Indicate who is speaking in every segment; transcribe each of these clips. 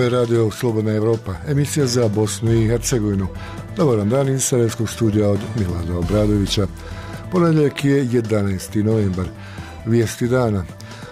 Speaker 1: Ovo je radio Slobodna Evropa, emisija za Bosnu i Hercegovinu. Dobar vam dan iz Sarajevskog studija od Milana Obradovića. Ponedjeljak je 11. novembar. Vijesti dana.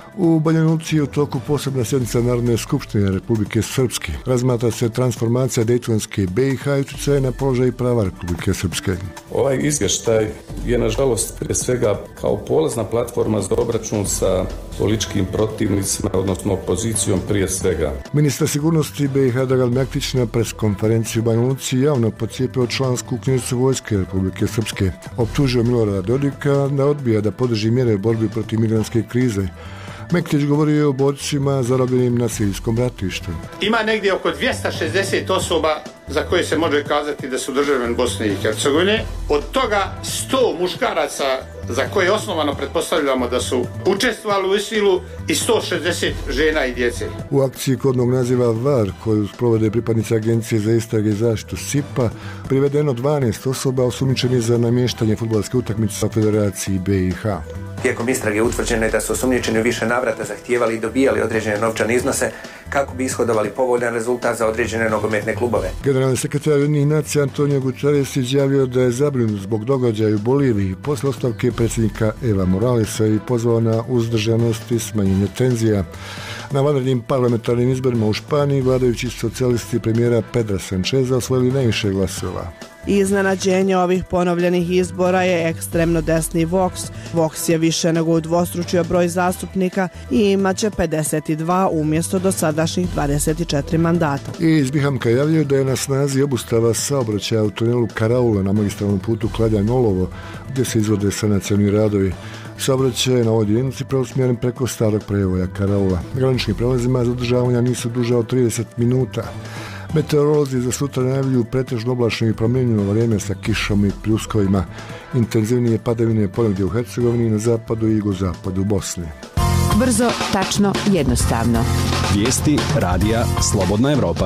Speaker 1: U Banja Luci je u toku posebna sjednica Narodne skupštine Republike Srpske. Razmatra se transformacija Dejtonske BiH i utjecaje na položaj i prava Republike Srpske.
Speaker 2: Ovaj izvještaj je nažalost prije svega kao polazna platforma za obračun sa političkim protivnicima, odnosno opozicijom prije svega.
Speaker 1: Ministar sigurnosti BiH Dragan Mektić na preskonferenciji u Banja Luci javno pocijepio člansku knjižicu vojske Republike Srpske. Optužio Milorada Dodika da odbija da podrži mjere borbi protiv migrantske krize. Mektić govorio o borcima zarobljenim na sirijskom ratištu.
Speaker 3: Ima negdje oko 260 osoba za koje se može kazati da su državljani Bosne i Hercegovine. Od toga 100 muškaraca za koje osnovano pretpostavljamo da su učestvovali u ISIL-u i 160 žena i djece.
Speaker 1: U akciji kodnog naziva VAR, koju sprovode pripadnici Agencije za istrage i zaštitu SIP-a, privedeno 12 osoba osumnjičenih za namještanje fudbalske utakmice u Federaciji BiH.
Speaker 4: Tijekom istrage utvrđeno je da su osumnjičeni u više navrata zahtijevali i dobijali određene novčane iznose kako bi ishodovali povoljan rezultat za određene nogometne klubove.
Speaker 1: Generalni sekretar Ujedinjenih nacija Antonio Guterres izjavio da je zabrinut zbog događaja u Boliviji posle ostavke predsjednika Eva Moralesa i pozvao na uzdržanost i smanjenje tenzija. Na vanrednim parlamentarnim izborima u Španiji vladajući socijalisti premijera Pedra Sancheza osvojili najviše glasova.
Speaker 5: Iznenađenje ovih ponovljenih izbora je ekstremno desni Vox. Vox je više nego udvostručio broj zastupnika i imaće 52 umjesto dosadašnjih 24 mandata. Iz
Speaker 1: Bihamka javljaju da je na snazi obustava saobraćaja u tunelu Karaula na magistralnom putu Kladja-Nolovo, gdje se izvode sanacioni radovi. Saobraćaj je na ovoj jedinici preusmjeren preko starog prevoja Karaula. Graničnim prelazima zadržavanja nisu duže od 30 minuta. Meteorolozi za sutra najavljuju pretežno oblačno i promjenjivo vrijeme sa kišom i pljuskovima. Intenzivnije padavine ponegdje u Hercegovini i na zapadu i jugozapadu Bosne.
Speaker 6: Brzo, tačno, jednostavno.
Speaker 7: Vijesti radija Slobodna Evropa.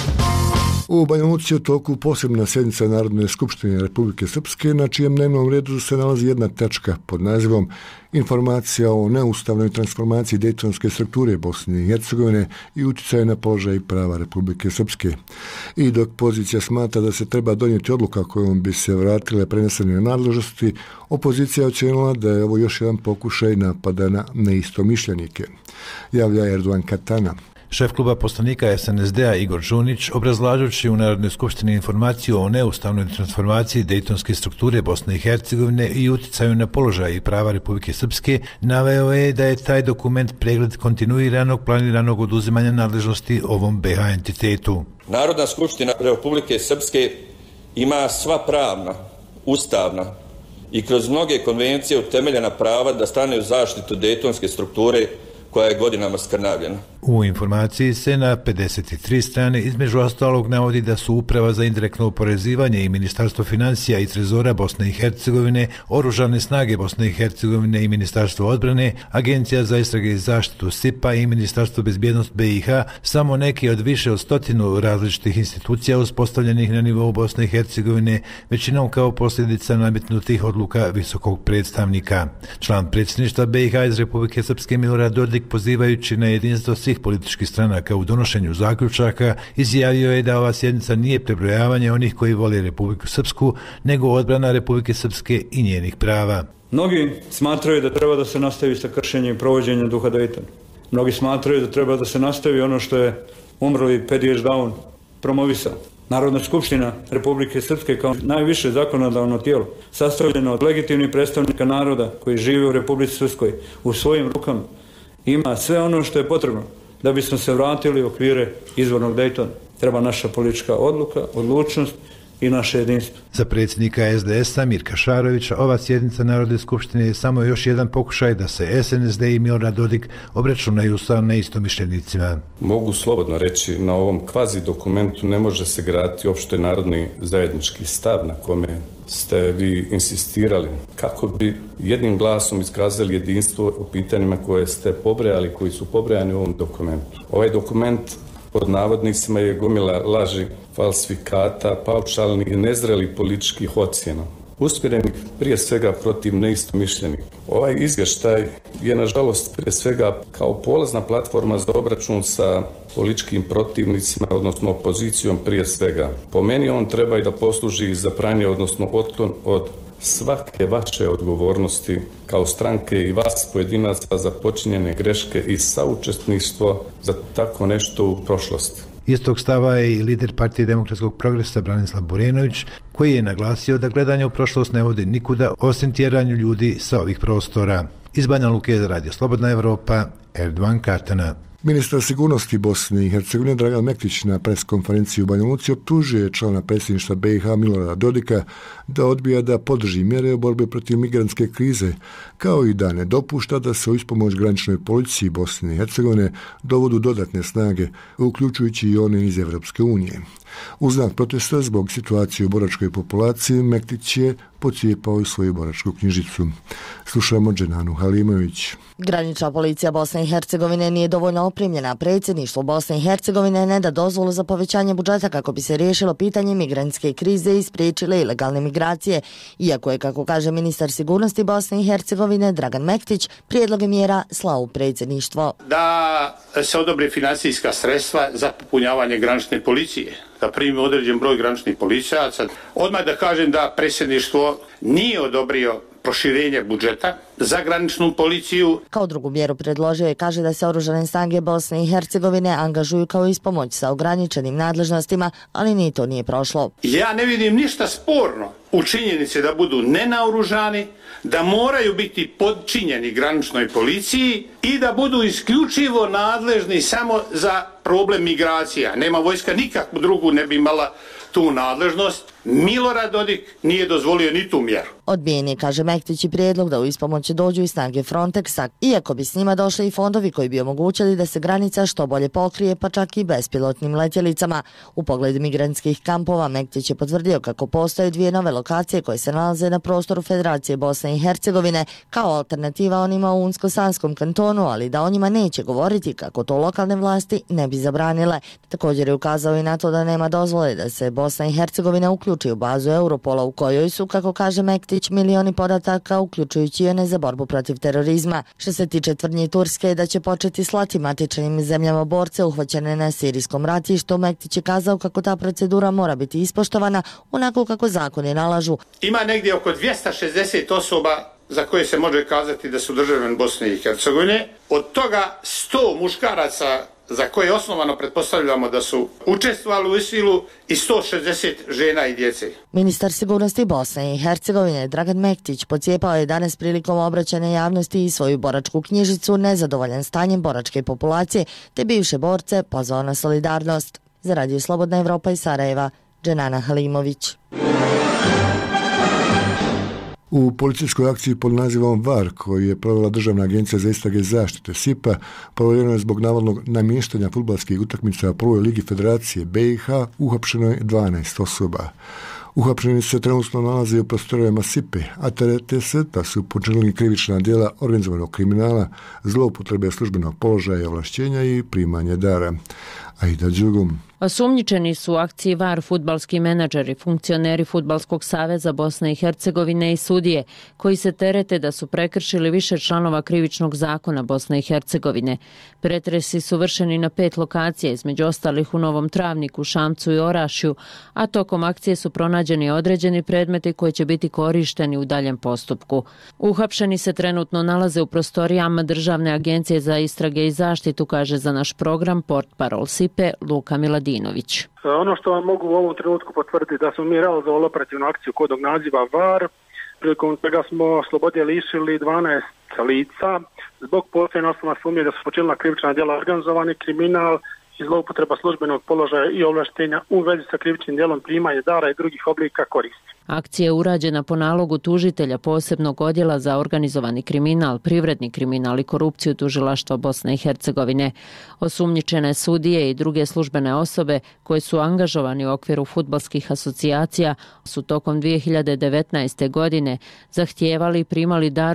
Speaker 1: U Banja Luci je u toku posebna sjednica Narodne skupštine Republike Srpske, na čijem dnevnom redu se nalazi jedna tačka pod nazivom Informacija o neustavnoj transformaciji dejtonske strukture Bosne i Hercegovine i utjecaju na položaj i prava Republike Srpske. I dok pozicija smatra da se treba donijeti odluka kojom bi se vratile prenesene nadležnosti, opozicija ocijenila da je ovo još jedan pokušaj napada na neistomišljenike. Javlja Erdogan Katana.
Speaker 8: Šef kluba poslanika SNSD-a Igor Žunić, obrazlažući u Narodnoj skupštini informaciju o neustavnoj transformaciji dejtonske strukture Bosne i Hercegovine i utjecaju na položaj i prava Republike Srpske, naveo je da je taj dokument pregled kontinuiranog planiranog oduzimanja nadležnosti ovom BiH entitetu.
Speaker 2: Narodna skupština Republike Srpske ima sva pravna, ustavna i kroz mnoge konvencije utemeljena prava da stane u zaštitu dejtonske strukture koja je godinama skrnavljena.
Speaker 8: U informaciji se na 53 strane između ostalog navodi da su Uprava za indirektno oporezivanje i Ministarstvo financija i Trezora Bosne i Hercegovine, Oružane snage Bosne i Hercegovine i Ministarstvo odbrane, Agencija za istrage i zaštitu SIP-a i Ministarstvo bezbjednosti BiH samo neki od više od 100 različitih institucija uspostavljenih na nivou Bosne i Hercegovine, većinom kao posljedica nametnutih odluka visokog predstavnika. Član predsjedništva BiH iz Republike Srpske Milorad Dodik, pozivajući na jedinstvo svih političkih stranaka u donošenju zaključaka, izjavio je da ova sjednica nije prebrojavanje onih koji vole Republiku Srpsku, nego odbrana Republike Srpske i njenih prava.
Speaker 9: Mnogi smatraju da treba da se nastavi sa kršenjem i provođenjem duha Dejtona. Mnogi smatraju da treba da se nastavi ono što je umrli Pediš Daun promovisao. Narodna skupština Republike Srpske kao najviše zakonodavno tijelo, sastavljeno od legitimnih predstavnika naroda koji žive u Republici Srpskoj, u svojim rukama, ima sve ono što je potrebno da bismo se vratili u okvire izvornog Dejtona. Treba naša politička odluka, odlučnost i naše jedinstvo.
Speaker 8: Za predsjednika SDS-a Mirka Šarovića ova sjednica Narodne skupštine je samo još jedan pokušaj da se SNSD i Milorad Dodik obračunaju sa neistomišljenicima.
Speaker 2: Mogu slobodno reći, na ovom kvazi dokumentu ne može se graditi opšte narodni zajednički stav na kome ste vi insistirali kako bi jednim glasom iskazali jedinstvo u pitanjima koje ste pobrojali, koji su pobrojani u ovom dokumentu. Ovaj dokument pod navodnicima je gomila laži, falsifikata, paušalnih i nezrelih političkih ocjena. usmjerenih prije svega protiv neistomišljenih. Ovaj izvještaj je nažalost prije svega kao polazna platforma za obračun sa političkim protivnicima, odnosno opozicijom prije svega. Po meni on treba i da posluži za pranje, odnosno otklon od svake vaše odgovornosti kao stranke i vas pojedinaca za počinjene greške i saučesništvo za tako nešto u prošlosti.
Speaker 8: Istog stava je i lider Partije demokratskog progresa Branislav Burenović, koji je naglasio da gledanje u prošlost ne vodi nikuda osim tjeranju ljudi sa ovih prostora. Iz Banja Luke za Radio Slobodna Evropa, Erdovan Katana.
Speaker 1: Ministar sigurnosti Bosne i Hercegovine Dragan Mektić na preskonferenciji u Banja Luci optužuje člana predsjedništva BiH Milorada Dodika da odbija da podrži mjere u borbi protiv migrantske krize, kao i da ne dopušta da se u ispomoć graničnoj policiji Bosne i Hercegovine dovodu dodatne snage, uključujući i one iz Evropske unije. U znak protesta zbog situacije u boračkoj populaciji Mektić je pocijepao i svoju boračku knjižicu. Slušamo Dženanu Halimović.
Speaker 10: Granična policija Bosne i Hercegovine nije dovoljno opremljena. Predsjedništvo Bosne i Hercegovine ne da dozvolu za povećanje budžeta kako bi se riješilo pitanje migrantske krize i spriječile ilegalne migracije. Iako je, kako kaže ministar sigurnosti Bosne i Hercegovine Dragan Mektić, prijedloge mjera slao u predsjedništvo.
Speaker 3: Da se odobri financijska sredstva za popunjavanje granične policije, da primi određen broj graničnih policajaca. Odmah da kažem da predsjedništvo nije odobrio proširenje budžeta za graničnu policiju.
Speaker 10: Kao drugu mjeru predložio je, kaže, da se oružane snage Bosne i Hercegovine angažuju kao ispomoć sa ograničenim nadležnostima, ali ni to nije prošlo.
Speaker 3: Ja ne vidim ništa sporno u činjenici da budu nenaoružani, da moraju biti podčinjeni graničnoj policiji i da budu isključivo nadležni samo za problem migracija. Nema vojska nikakvu drugu ne bi imala tu nadležnost. Milorad Dodik nije dozvolio ni tu mjeru.
Speaker 10: Odbijen je, kaže Mektić, i prijedlog da u ispomoć dođu i snage Frontexa, iako bi s njima došli i fondovi koji bi omogućili da se granica što bolje pokrije, pa čak i bespilotnim letjelicama. U pogledu migrantskih kampova Mektić je potvrdio kako postoje dvije nove lokacije koje se nalaze na prostoru Federacije Bosne i Hercegovine kao alternativa onima u Unsko-Sanskom kantonu, ali da o njima neće govoriti kako to lokalne vlasti ne bi zabranile. Također je ukazao i na to da nema dozvole da se Bosna i Hercegovina uključi u bazu Europola u kojoj su, kako kaže Mektić, milioni podataka, uključujući i one za borbu protiv terorizma. Što se tiče tvrdnji Turske da će početi slati matičnim zemljama borce uhvaćene na sirijskom ratištu, Mektić je kazao kako ta procedura mora biti ispoštovana onako kako zakoni nalažu.
Speaker 3: Ima negdje oko 260 osoba za koje se može kazati da su državljani Bosne i Hercegovine. Od toga 100 muškaraca za koje osnovano pretpostavljamo da su učestvovali u ISIL-u i 160 žena i djece.
Speaker 10: Ministar sigurnosti Bosne i Hercegovine Dragan Mektić pocijepao je danas prilikom obraćanja javnosti i svoju boračku knjižicu nezadovoljan stanjem boračke populacije, te bivše borce pozvao na solidarnost. Za Radio Slobodna Evropa iz Sarajeva, Dženana Halimović.
Speaker 1: U policijskoj akciji pod nazivom VAR, koju je provela Državna agencija za istrage zaštite SIPA, provedeno je zbog navodnog namještanja fudbalskih utakmica u prvoj ligi Federacije BiH, uhapšeno je 12 osoba. Uhapšeni se trenutno nalaze u prostorijama SIPE, a terete se da su počinili krivična djela organizovanog kriminala, zloupotrebe službenog položaja i ovlašćenja i primanje dara. Aida Đugum.
Speaker 11: Osumnjičeni su u akciji VAR fudbalski menadžeri, funkcioneri Fudbalskog saveza Bosne i Hercegovine i sudije, koji se terete da su prekršili više članova krivičnog zakona Bosne i Hercegovine. Pretresi su vršeni na 5 lokacija, između ostalih u Novom Travniku, Šamcu i Orašju, a tokom akcije su pronađeni određeni predmeti koji će biti korišteni u daljem postupku. Uhapšeni se trenutno nalaze u prostorijama Državne agencije za istrage i zaštitu, kaže za naš program portparol SIPE Luka Miladinović.
Speaker 12: Ono što vam mogu u ovom trenutku potvrditi da smo mi realizovali operativnu akciju kodnog naziva VAR, prilikom čega smo slobode lišili 12 lica zbog postojanja osnovne sumnje da su počinila krivična djela organizovani kriminal i zloupotreba službenog položaja i ovlaštenja u vezi sa krivičnim djelom primanja dara i drugih oblika koristi.
Speaker 11: Akcija je urađena po nalogu tužitelja posebnog odjela za organizovani kriminal, privredni kriminal i korupciju Tužilaštva Bosne i Hercegovine. Osumnjičene sudije i druge službene osobe koje su angažovani u okviru fudbalskih asocijacija su tokom 2019. godine zahtijevali i primali darove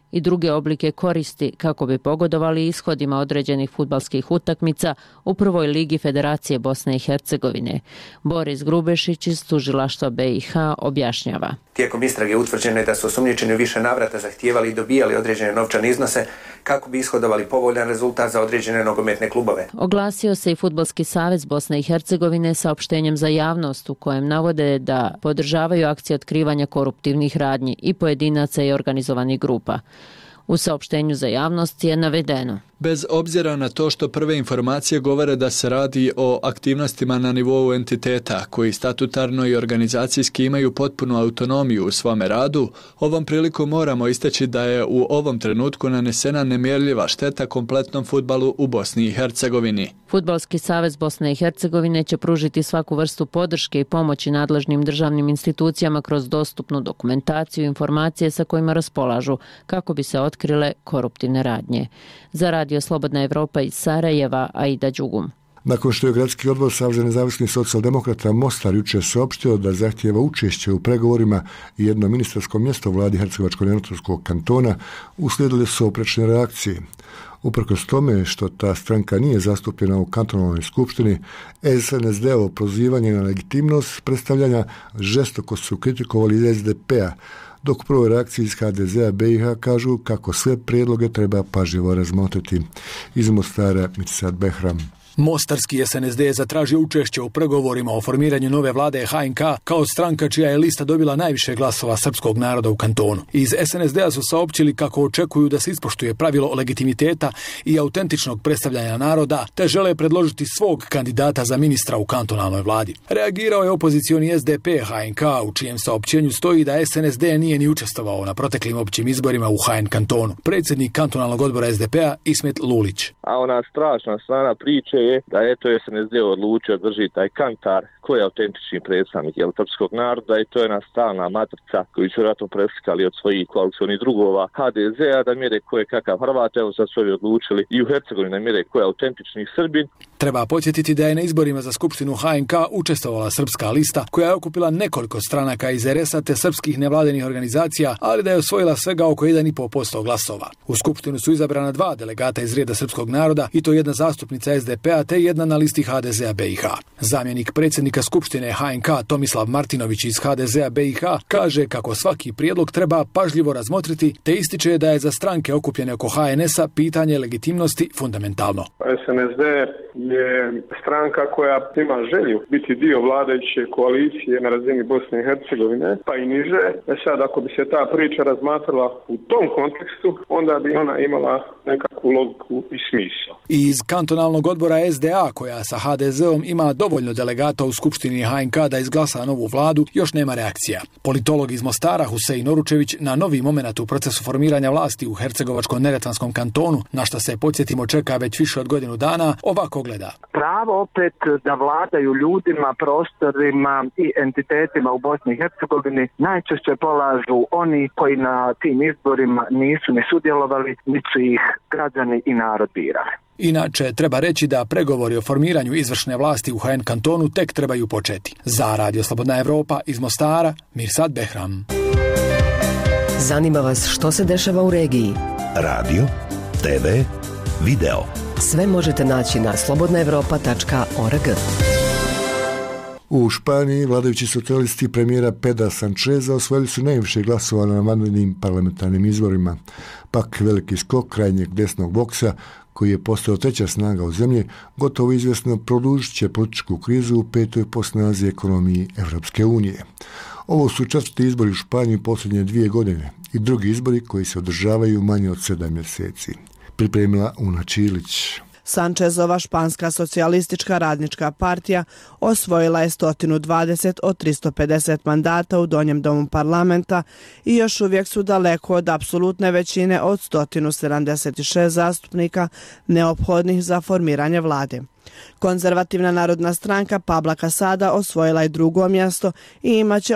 Speaker 11: i druge oblike koristi kako bi pogodovali ishodima određenih fudbalskih utakmica u prvoj ligi Federacije Bosne i Hercegovine. Boris Grubešić iz tužilaštva BiH objašnjava.
Speaker 4: Tijekom istrage utvrđeno je da su osumnjičeni u više navrata zahtijevali i dobijali određene novčane iznose kako bi ishodovali povoljan rezultat za određene nogometne klubove.
Speaker 11: Oglasio se i Fudbalski savez Bosne i Hercegovine saopštenjem za javnost u kojem navode da podržavaju akcije otkrivanja koruptivnih radnji i pojedinaca i organizovanih grupa. U saopštenju za javnost je navedeno:
Speaker 13: bez obzira na to što prve informacije govore da se radi o aktivnostima na nivou entiteta koji statutarno i organizacijski imaju potpunu autonomiju u svome radu, ovom prilikom moramo istaći da je u ovom trenutku nanesena nemjerljiva šteta kompletnom fudbalu u Bosni i Hercegovini.
Speaker 11: Fudbalski savez Bosne i Hercegovine će pružiti svaku vrstu podrške i pomoći nadležnim državnim institucijama kroz dostupnu dokumentaciju i informacije sa kojima raspolažu kako bi se otkrile koruptivne radnje. Za Radio Slobodna Evropa iz Sarajeva, Aida Đugum.
Speaker 1: Nakon što je Gradski odbor Saveza nezavisnih socijaldemokrata Mostar jučer saopštio da zahtijeva učešće u pregovorima i jedno ministarsko mjesto u vladi Hercegovačko-neretvanskog kantona, uslijedile su oprečne reakcije. Uprkos tome što ta stranka nije zastupljena u kantonalnoj skupštini, SNSD-ovo prozivanje na legitimnost predstavljanja žestoko su kritikovali iz SDP-a, dok u prvoj reakciji iz HDZ-a BiH kažu kako sve prijedloge treba pažljivo razmotriti. Iz Mostara Mirsad Behram.
Speaker 14: Mostarski SNSD je zatražio učešće u pregovorima o formiranju nove vlade HNK kao stranka čija je lista dobila najviše glasova srpskog naroda u kantonu. Iz SNSD-a su saopćili kako očekuju da se ispoštuje pravilo legitimiteta i autentičnog predstavljanja naroda, te žele predložiti svog kandidata za ministra u kantonalnoj vladi. Reagirao je opozicioni SDP HNK, u čijem saopćenju stoji da SNSD nije ni učestvovao na proteklim općim izborima u HN kantonu. Predsjednik kantonalnog odbora SDP-a Ismet Lulić.
Speaker 15: A ona strašna strana priče je da je to SNSD odlučio drži taj kantar ko je autentični predstavnik srpskog naroda i to je jedna stalna matrica koju su vjerojatno preslikali od svojih koalicionih drugova HDZ-a da mjere ko je kakav Hrvat. Evo sad su ovi odlučili i u Hercegovini da mjere ko je autentični Srbin.
Speaker 14: Treba podsjetiti da je na izborima za skupštinu HNK učestvovala srpska lista koja je okupila nekoliko stranaka iz RS-a te srpskih nevladinih organizacija, ali da je osvojila svega oko 1,5% glasova. U skupštinu su izabrana 2 delegata iz reda srpskog naroda i to jedna zastupnica SDP-a te jedna na listi HDZ-a BiH. Zamjenik predsjednika skupštine HNK Tomislav Martinović iz HDZ-a BiH kaže kako svaki prijedlog treba pažljivo razmotriti te ističe da je za stranke okupljene oko HNS-a pitanje legitimnosti fundamentalno.
Speaker 12: SNSD je stranka koja ima želju biti dio vladajuće koalicije na razini Bosne i Hercegovine, pa i niže. Sad ako bi se ta priča razmatrala u tom kontekstu, onda bi ona imala nekakvu logiku i smisao.
Speaker 14: Iz kantonalnog odbora SDA, koja sa HDZ-om ima dovoljno delegata u skupštini HNK da izglasa novu vladu, još nema reakcija. Politolog iz Mostara Husein Oručević na novi moment u procesu formiranja vlasti u Hercegovačko-neretvanskom kantonu, na što se podsjetimo čeka već više od godinu dana, ovako gleda.
Speaker 16: Pravo opet da vladaju ljudima, prostorima i entitetima u Bosni i Hercegovini najčešće polažu oni koji na tim izborima nisu ni sudjelovali, niti su ih građani i narod birali.
Speaker 14: Inače, treba reći da pregovori o formiranju izvršne vlasti u HN kantonu tek trebaju početi. Za Radio Slobodna Evropa iz Mostara, Mirsad Behram.
Speaker 17: Zanima vas što se dešava u regiji?
Speaker 18: Radio, TV, video.
Speaker 17: Sve možete naći na slobodnaevropa.org.
Speaker 1: U Španiji vladajući socijalisti premijera Pedra Sancheza osvojili su najviše glasova na vanrednim parlamentarnim izborima. Pak veliki skok krajnjeg desnog boksa, koji je postao treća snaga u zemlji, gotovo izvjesno produžit će političku krizu u 5. po snazi ekonomiji Evropske unije. Ovo su 4. izbori u Španiji posljednje 2 godine i drugi izbori koji se održavaju manje od 7 mjeseci. Pripremila Una Čilić.
Speaker 5: Sanchezova španska socijalistička radnička partija osvojila je 120 od 350 mandata u donjem domu parlamenta i još uvijek su daleko od apsolutne većine od 176 zastupnika neophodnih za formiranje vlade. Konzervativna narodna stranka Pabla Casada osvojila je drugo mjesto i imaće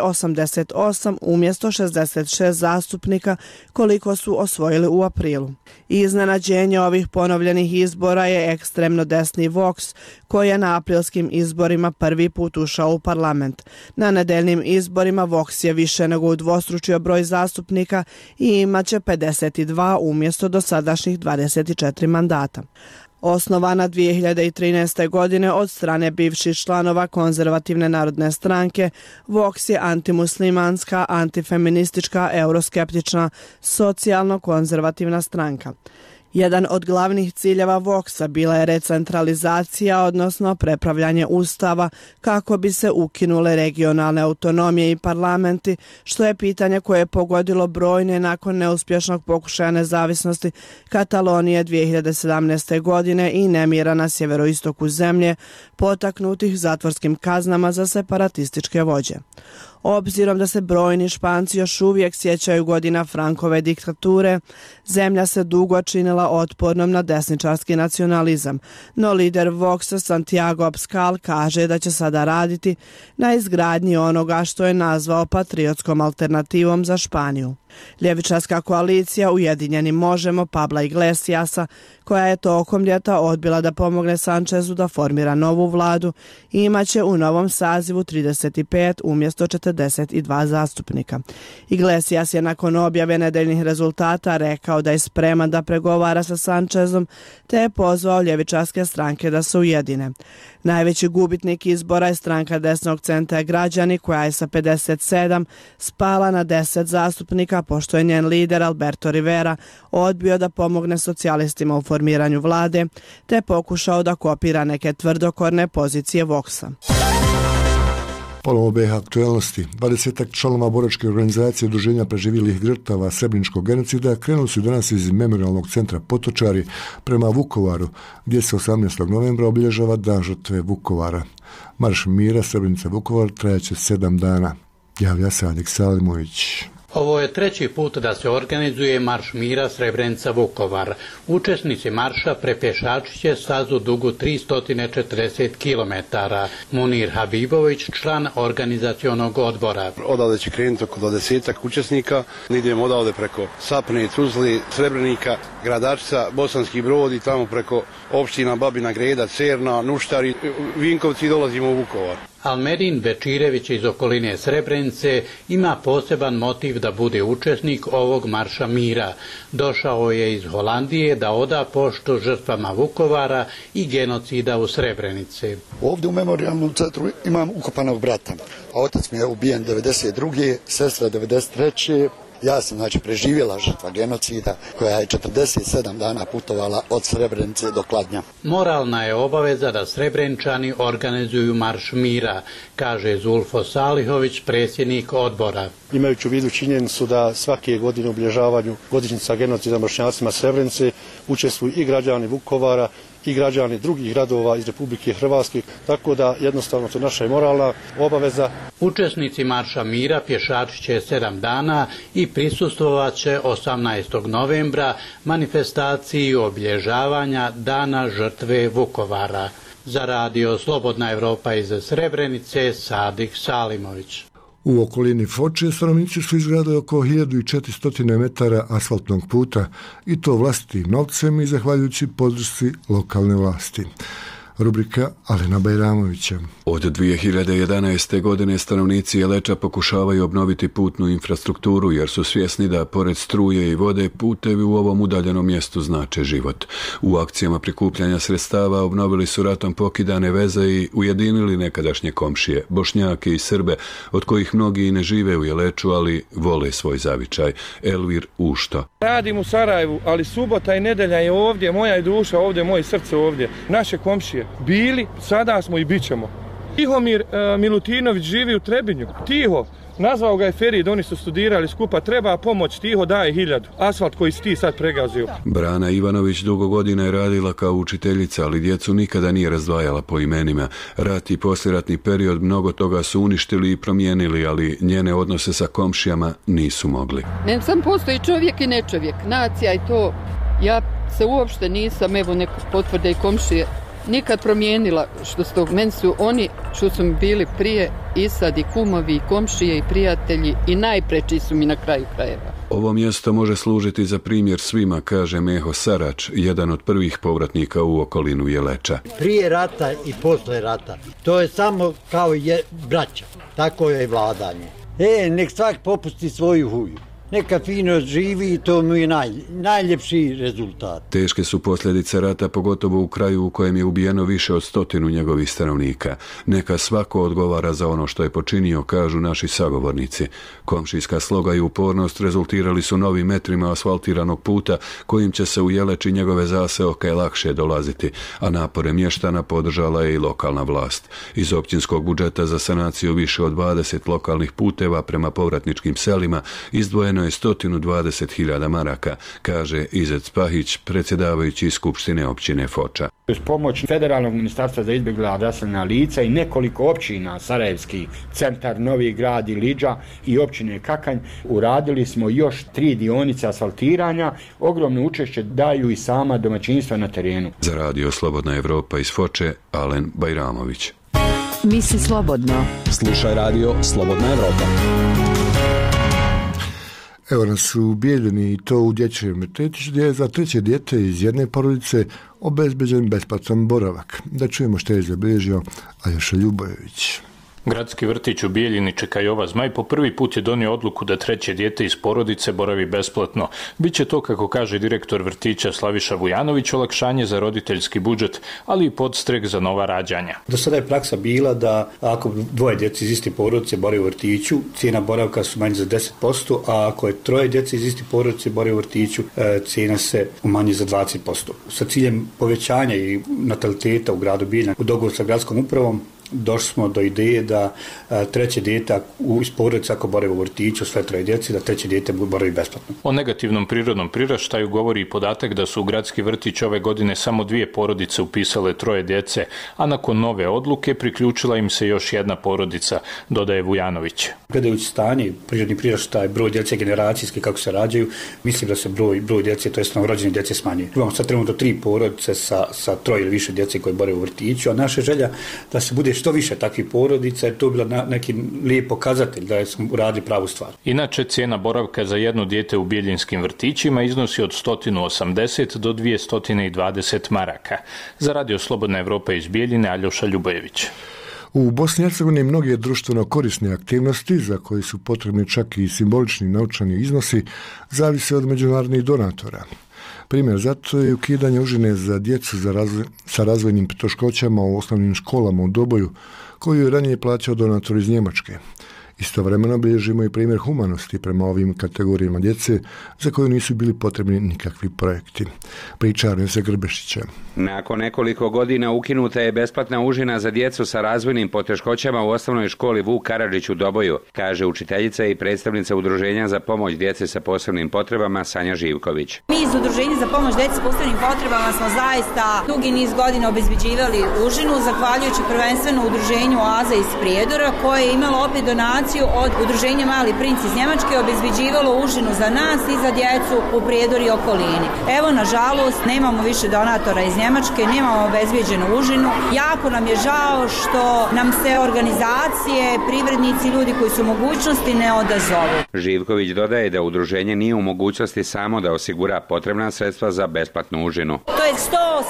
Speaker 5: 88 umjesto 66 zastupnika koliko su osvojili u aprilu. Iznenađenje ovih ponovljenih izbora je ekstremno desni Vox, koji je na aprilskim izborima prvi put ušao u parlament. Na nedeljnim izborima Vox je više nego udvostručio broj zastupnika i imaće 52 umjesto dosadašnjih 24 mandata. Osnovana 2013. godine od strane bivših članova Konzervativne narodne stranke, Vox je antimuslimanska, antifeministička, euroskeptična, socijalno-konzervativna stranka. Jedan od glavnih ciljeva Voxa bila je recentralizacija, odnosno prepravljanje ustava kako bi se ukinule regionalne autonomije i parlamenti, što je pitanje koje je pogodilo brojne nakon neuspješnog pokušaja nezavisnosti Katalonije 2017. godine i nemira na sjeveroistoku zemlje, potaknutih zatvorskim kaznama za separatističke vođe. Obzirom da se brojni Španci još uvijek sjećaju godina Frankove diktature, zemlja se dugo činila otpornom na desničarski nacionalizam, no lider Voxa Santiago Abascal kaže da će sada raditi na izgradnji onoga što je nazvao patriotskom alternativom za Španiju. Ljevičarska koalicija Ujedinjeni možemo Pabla Iglesiasa, koja je tokom ljeta odbila da pomogne Sanchezu da formira novu vladu, imaće u novom sazivu 35 umjesto 42 zastupnika. Iglesias je nakon objave nedeljnih rezultata rekao da je spreman da pregovara sa Sanchezom, te je pozvao ljevičarske stranke da se ujedine. Najveći gubitnik izbora je stranka desnog centra Građani, koja je sa 57 spala na 10 zastupnika, pošto je njen lider Alberto Rivera odbio da pomogne socijalistima u formiranju vlade, te pokušao da kopira neke tvrdokorne pozicije Voxa.
Speaker 1: Ponovo BiH aktualnosti. 20 članova boračke organizacije Udruženja preživjelih žrtava srebreničkog genocida krenuli su danas iz memorialnog centra Potočari prema Vukovaru, gdje se 18. novembra obilježava Dan žrtve Vukovara. Marš mira Srebrenica Vukovar trajaće 7 dana. Javlja se Adik Salimović.
Speaker 19: Ovo je treći put da se organizuje Marš mira Srebrenica Vukovar. Učesnici marša prepješačit će stazu dugu 340 km. Munir Habibović, član organizacionog odbora.
Speaker 20: Odavde će krenuti oko 20 učesnika. Idemo odavde preko Sapne, Tuzli, Srebrenika, Gradačca, Bosanski Brod i tamo preko opština Babina Greda, Cerna, Nuštari, Vinkovci i dolazimo u Vukovar.
Speaker 19: Almedin Bečirević iz okoline Srebrenice ima poseban motiv da bude učesnik ovog marša mira. Došao je iz Holandije da oda poštu žrtvama Vukovara i genocida u Srebrenici.
Speaker 21: Ovdje u memorijalnom centru imam ukopanog brata. Otac mi je ubijen 92. sestra 93. Ja sam preživjela žrtva genocida koja je 47 dana putovala od Srebrenice do Kladnja.
Speaker 19: Moralna je obaveza da Srebreničani organizuju marš mira, kaže Zulfo Salihović, predsjednik odbora.
Speaker 22: Imajući u vidu činjenicu da svake godine u obilježavanju godišnjica genocida Bošnjacima Srebrenice učestvuju i građani Vukovara i građani drugih gradova iz Republike Hrvatske, tako da jednostavno to naša je moralna obaveza.
Speaker 19: Učesnici marša mira pješačit će 7 dana i prisustvovat će 18. novembra manifestaciji obilježavanja Dana žrtve Vukovara. Za radio Slobodna Evropa iz Srebrenice, Sadik Salimović.
Speaker 1: U okolini Foče stanovnici su izgradili oko 1400 metara asfaltnog puta i to vlastitim novcem i zahvaljujući podršci lokalne vlasti. Rubrika Alena Bajramovića.
Speaker 23: Od 2011. godine stanovnici Jeleča pokušavaju obnoviti putnu infrastrukturu jer su svjesni da pored struje i vode putevi u ovom udaljenom mjestu znače život. U akcijama prikupljanja sredstava obnovili su ratom pokidane veze i ujedinili nekadašnje komšije, Bošnjake i Srbe, od kojih mnogi i ne žive u Jeleču, ali vole svoj zavičaj. Elvir Ušto.
Speaker 24: Radim u Sarajevu, ali subota i nedelja je ovdje, moja je duša ovdje, moje srce ovdje. Naše komšije bili, sada smo i bit ćemo. Tihomir Milutinović živi u Trebinju. Tiho, nazvao ga je Ferid, oni su studirali skupa, treba pomoć, Tiho daje 1000. Asfalt koji si ti sad pregazio.
Speaker 23: Brana Ivanović dugo godina je radila kao učiteljica, ali djecu nikada nije razdvajala po imenima. Rat i poslijeratni period mnogo toga su uništili i promijenili, ali njene odnose sa komšijama nisu mogli.
Speaker 25: Ne sam postoji čovjek i nečovjek, nacija i to. Ja se uopšte nisam, evo neko potvrde i komšije, nikad promijenila što su meni su oni što su mi bili prije i sad i kumovi, i komšije, i prijatelji i najpreči su mi na kraju krajeva.
Speaker 23: Ovo mjesto može služiti za primjer svima, kaže Meho Sarač, jedan od prvih povratnika u okolinu Jeleča.
Speaker 2: Prije rata i posle rata, to je samo kao braća, tako je vladanje. Nek svak popusti svoju huju. Neka fino živi i to mu je najljepši rezultat.
Speaker 23: Teške su posljedice rata, pogotovo u kraju u kojem je ubijeno više od 100 njegovih stanovnika. Neka svako odgovara za ono što je počinio, kažu naši sagovornici. Komšijska sloga i upornost rezultirali su novim metrima asfaltiranog puta kojim će se u Jeleč i njegove zaseoke lakše dolaziti, a napore mještana podržala je i lokalna vlast. Iz općinskog budžeta za sanaciju više od 20 lokalnih puteva prema povratničkim selima izdvojeno je 120.000 maraka, kaže Izet Spahić, predsjedavajući Skupštine općine Foča.
Speaker 6: Uz pomoć Federalnog ministarstva za izbjegla raseljena lica i nekoliko općina, Sarajevski centar, Novi Grad i Liđa i općine Kakanj, uradili smo još 3 dionice asfaltiranja. Ogromno učešće daju i sama domaćinstva na terenu.
Speaker 23: Za radio Slobodna Evropa iz Foče, Alen Bajramović.
Speaker 17: Misli slobodno.
Speaker 7: Slušaj radio Slobodna Evropa.
Speaker 1: Evo nas u Bijeljini i to u dječjem vrtiću gdje je za 3. dijete iz jedne porodice obezbeđen besplatan boravak. Da čujemo što je zabilježio Aljoša Ljubojević.
Speaker 8: Gradski vrtić u Bijeljini Čeka Jova Zmaj po prvi put je donio odluku da 3. dijete iz porodice boravi besplatno. Biće to, kako kaže direktor vrtića Slaviša Vujanović, olakšanje za roditeljski budžet, ali i podstrek za nova rađanja.
Speaker 9: Do sada je praksa bila da ako 2 djece iz iste porodice borave u vrtiću, cijena boravka su manje za 10%, a ako je 3 djece iz iste porodice borave u vrtiću, cijena se umanji za 20%. Sa ciljem povećanja i nataliteta u gradu Bijeljina, u dogovoru sa gradskom upravom, došli smo do ideje da 3. dijete iz porodice ako borave u vrtiću, sve 3 djece, da 3. dijete boravi besplatno.
Speaker 8: O negativnom prirodnom priraštaju govori i podatak da su u gradski vrtić ove godine samo 2 porodice upisale 3 djece, a nakon nove odluke priključila im se još jedna porodica, dodaje Vujanović.
Speaker 9: Gledajući stanje, prirodni priraštaj, broj djece generacijski kako se rađaju, mislim da se broj djece, to jest novorođene djece smanjuje. Imamo sad trenutno 3 porodice sa 3 ili više djece koje borave u vrtiću, a naša želja da se bude što više takvih porodica, jer to je bila neki lijep pokazatelj da smo uradili pravu stvar.
Speaker 8: Inače, cijena boravka za jedno dijete u bijeljinskim vrtićima iznosi od 180 do 220 maraka. Za radio Slobodna Evropa iz Bijeljine, Aljoša Ljubojević.
Speaker 1: U Bosni i Hercegovini mnoge društveno korisne aktivnosti, za koje su potrebni čak i simbolični novčani iznosi, zavise od međunarodnih donatora. Primjer zato je ukidanje užine za djecu sa razvojnim poteškoćama u osnovnim školama u Doboju, koju je ranije plaćao donator iz Njemačke. Istovremeno bilježimo i primjer humanosti prema ovim kategorijama djece za koju nisu bili potrebni nikakvi projekti. Priča Arnese Grbešića.
Speaker 26: Nakon nekoliko godina ukinuta je besplatna užina za djecu sa razvojnim poteškoćama u osnovnoj školi Vuk Karadžić u Doboju, kaže učiteljica i predstavnica Udruženja za pomoć djece sa posebnim potrebama Sanja Živković.
Speaker 27: Mi iz Udruženja za pomoć djeci sa posebnim potrebama smo zaista dugi niz godina obezbeđivali užinu, zahvaljujući prvenstveno Udruženju Oaza iz Prijedora, koje je imalo opet donaciju od Udruženja Mali princ iz Njemačke, obezbeđivalo užinu za nas i za djecu u Prijedoru i okolini. Evo, nažalost, nemamo više donatora iz Njemačke, nemamo obezbeđenu užinu. Jako nam je žao što nam se organizacije, privrednici, ljudi koji su u mogućnosti ne odazovu.
Speaker 26: Živković dodaje da udruženje nije u mogućnosti samo da osigura potrebna sredstva za besplatnu užinu.
Speaker 27: To je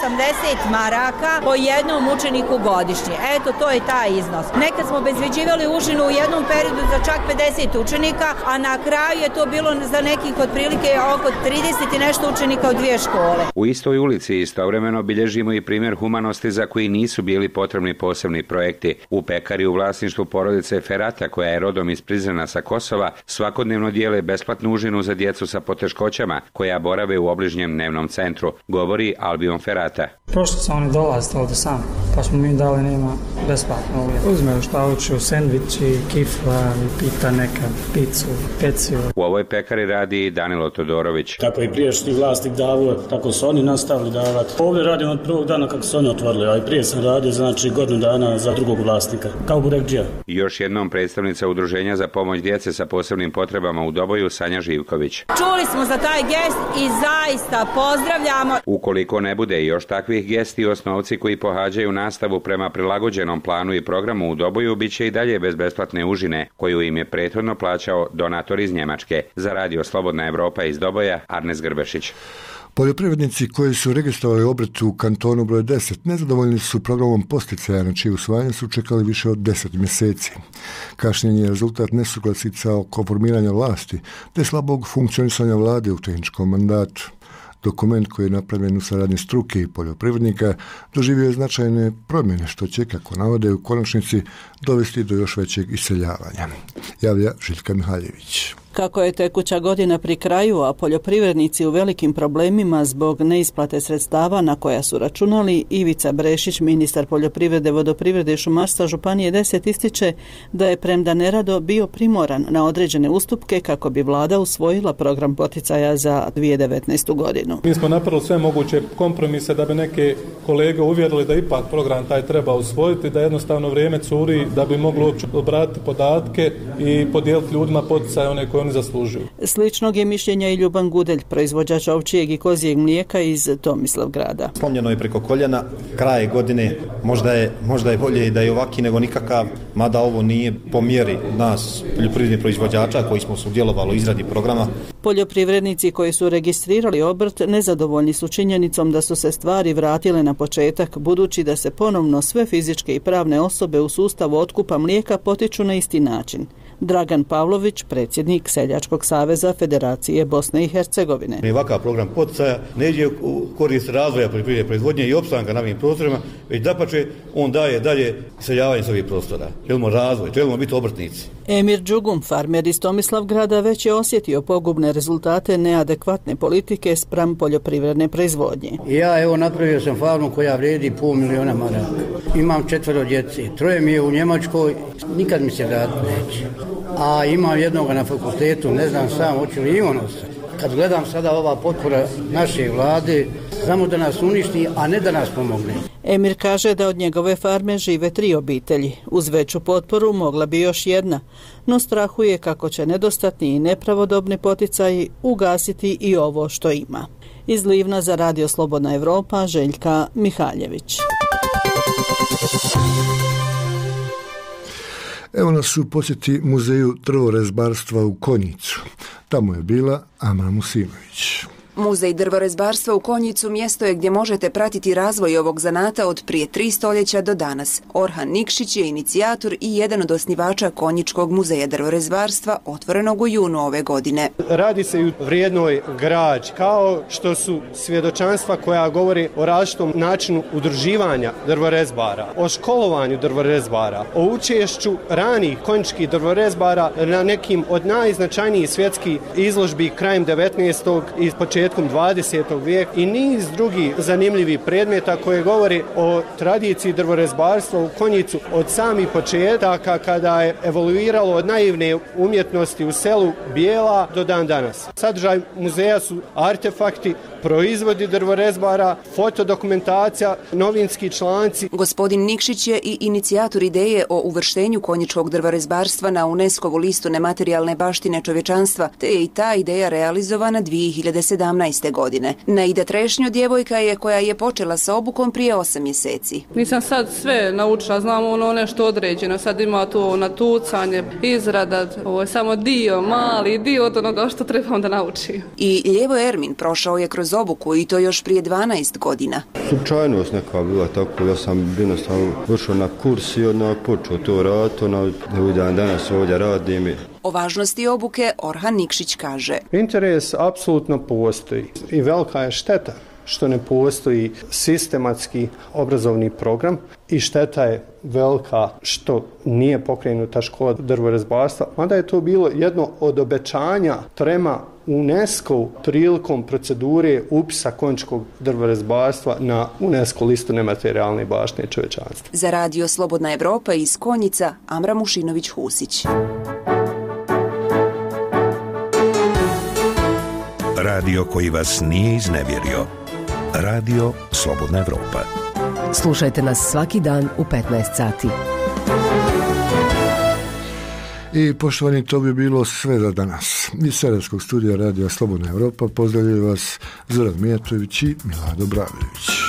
Speaker 27: 180 maraka po jednom učeniku godišnje. Eto, to je taj iznos. Nekad smo obezbeđivali užinu u jednom periodu za čak 50 učenika, a na kraju je to bilo za nekih otprilike oko 30 i nešto učenika u 2 škole.
Speaker 26: U istoj ulici istovremeno bilježimo i primjer humanosti za koji nisu bili potrebni posebni projekti. U pekari u vlasništvu porodice Ferata, koja je rodom iz Prizrena sa Kosova, svakodnevno dijele besplatnu užinu za djecu sa poteškoćama koja borave u obližnjem dnevnom centru, govori Albion Ferata.
Speaker 28: Prošli su oni dolaziti ovdje sami, pa smo mi dali njima besplatno uvijek. Uzmeju šta hoću, sendviči, kifle,
Speaker 3: glavi, pita neka picu, peciju.
Speaker 26: U ovoj pekari radi i Danilo Todorović.
Speaker 4: Kako je prijašnji vlasnik davao, tako su oni nastavili davati. Ovdje radim od prvog dana kako su oni otvorili, a i prije sam radio, znači godinu dana za drugog vlasnika, kao burekđija.
Speaker 26: Još jednom predstavnica Udruženja za pomoć djece sa posebnim potrebama u Doboju, Sanja Živković.
Speaker 27: Čuli smo za taj gest i zaista pozdravljamo.
Speaker 26: Ukoliko ne bude još takvih gesti, osnovci koji pohađaju nastavu prema prilagođenom planu i programu u Doboju bit će i dalje bez besplatne užine, koju im je prethodno plaćao donator iz Njemačke. Za radio Slobodna Evropa iz Doboja, Arnes Grbešić.
Speaker 1: Poljoprivrednici koji su registrovali obrt u kantonu broj 10 nezadovoljni su programom posticaja na čije usvajanje su čekali više od 10 mjeseci. Kašnjenje je rezultat nesuglasica oko formiranja vlasti te slabog funkcionisanja vlade u tehničkom mandatu. Dokument koji je napravljen u saradnji struke i poljoprivrednika doživio je značajne promjene što će, kako navode, u konačnici dovesti do još većeg iseljavanja. Javlja Željka Mihaljević.
Speaker 10: Kako je tekuća godina pri kraju, a poljoprivrednici u velikim problemima zbog neisplate sredstava na koja su računali, Ivica Brešić, ministar poljoprivrede, vodoprivrede i šumarstva Županije 10, ističe da je premda nerado bio primoran na određene ustupke kako bi vlada usvojila program poticaja za 2019. godinu.
Speaker 24: Mi smo napravili sve moguće kompromise da bi neke kolege uvjerili da ipak program taj treba usvojiti, da jednostavno vrijeme curi da bi mogli uopće obratiti podatke i podijeliti ljudima poticaje one koje oni zaslužuju.
Speaker 10: Sličnog je mišljenja i Ljuban Gudelj, proizvođač ovčijeg i kozijeg mlijeka iz Tomislavgrada.
Speaker 11: Slomljeno je preko koljena, kraj godine, možda je bolje i da je ovaki nego nikakav, mada ovo nije po mjeri nas, poljoprivrednih proizvođača koji smo sudjelovali u izradi programa.
Speaker 10: Poljoprivrednici koji su registrirali obrt nezadovoljni su činjenicom da su se stvari vratile na početak, budući da se ponovno sve fizičke i pravne osobe u sustavu otkupa mlijeka potiču na isti način. Dragan Pavlović, predsjednik Seljačkog saveza Federacije Bosne i Hercegovine.
Speaker 11: Ovakav program poticaja ne ide u korist razvoja poljoprivredne proizvodnje i opstanka na ovim prostorima, već dapače on daje dalje iseljavanje s ovih prostora. Želimo razvoj, želimo biti obrtnici.
Speaker 10: Emir Đugum, farmer iz Tomislavgrada, već je osjetio pogubne rezultate neadekvatne politike spram poljoprivredne proizvodnje.
Speaker 12: Ja napravio sam farmu koja vrijedi $500.000 maraka. Imam 4 djece, 3 mi je u Njemačkoj, nikad mi se vratiti neće. A imam jednoga na fakultetu, ne znam sam hoću li i on ostati. Kad gledam sada ova potpora naše vlade, samo da nas uništi, a ne da nas pomogne.
Speaker 10: Emir kaže da od njegove farme žive 3 obitelji. Uz veću potporu mogla bi još jedna, no strahuje kako će nedostatni i nepravodobni poticaji ugasiti i ovo što ima. Iz Livna za radio Slobodna Evropa, Željka Mihaljević.
Speaker 1: Evo nas u posjeti muzeju drvorezbarstva u Konjicu. Tamo je bila Amra Musimović.
Speaker 13: Muzej drvorezbarstva u Konjicu mjesto je gdje možete pratiti razvoj ovog zanata od prije 3 stoljeća do danas. Orhan Nikšić je inicijator i jedan od osnivača Konjičkog muzeja drvorezbarstva, otvorenog u junu ove godine.
Speaker 15: Radi se i u vrijednoj građi, kao što su svjedočanstva koja govore o različitom načinu udruživanja drvorezbara, o školovanju drvorezbara, o učešću ranih konjičkih drvorezbara na nekim od najznačajnijih svjetskih izložbi krajem 19. i početkom 20. vijeka i niz drugih zanimljivih predmeta koje govore o tradiciji drvorezbarstva u Konjicu od samih početaka kada je evoluiralo od naivne umjetnosti u selu Bijela do dan danas. Sadržaj muzeja su artefakti, proizvodi drvorezbara, fotodokumentacija, novinski članci.
Speaker 13: Gospodin Nikšić je i inicijator ideje o uvrštenju konjičkog drvorezbarstva na UNESCO-vu listu nematerijalne baštine čovječanstva, te je i ta ideja realizovana 2017. godine. Naida Trešnjo djevojka je koja je počela sa obukom prije 8 mjeseci.
Speaker 28: Nisam sad sve naučila, znam nešto određeno, sad ima to natucanje, izrada, ovo je samo mali dio od onoga što trebam da naučim.
Speaker 13: I Ljevo Ermin prošao je kroz obuku i to još prije 12 godina.
Speaker 29: Slučajnost neka bila tako, ja sam jednostavno došao na kurs i odmah počeo to raditi, danas ovdje radim.
Speaker 13: O važnosti obuke Orhan Nikšić kaže.
Speaker 15: Interes apsolutno postoji i velika je šteta što ne postoji sistematski obrazovni program i šteta je velika što nije pokrenuta škola drvorezbarstva, mada je to bilo jedno od obećanja prema UNESCO prilikom procedure upisa konjičkog drvorezbarstva na UNESCO listu nematerijalne baštine čovječanstva.
Speaker 13: Za radio Slobodna Evropa iz Konjica, Amra Mušinović-Husić.
Speaker 5: Radio koji vas nije iznevjerio. Radio Slobodna Evropa.
Speaker 17: Slušajte nas svaki dan u 15 sati.
Speaker 1: I poštovani, to bi bilo sve za danas. Iz Sarajevskog studija Radio Slobodna Evropa pozdravljaju vas Zoran Mijatović i Milado Bradović.